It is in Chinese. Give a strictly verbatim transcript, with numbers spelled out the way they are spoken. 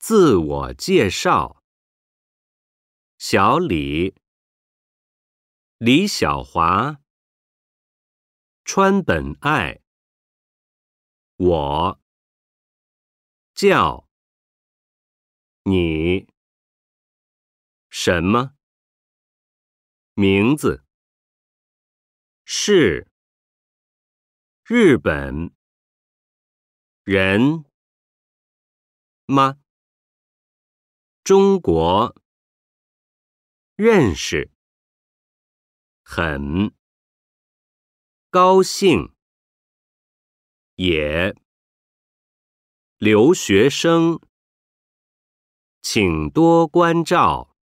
自我介绍。小李，李小华，川本爱，我，叫，你，什么，名字，是，日本，人，吗？中国，认识，很，高兴，也，留学生，请多关照。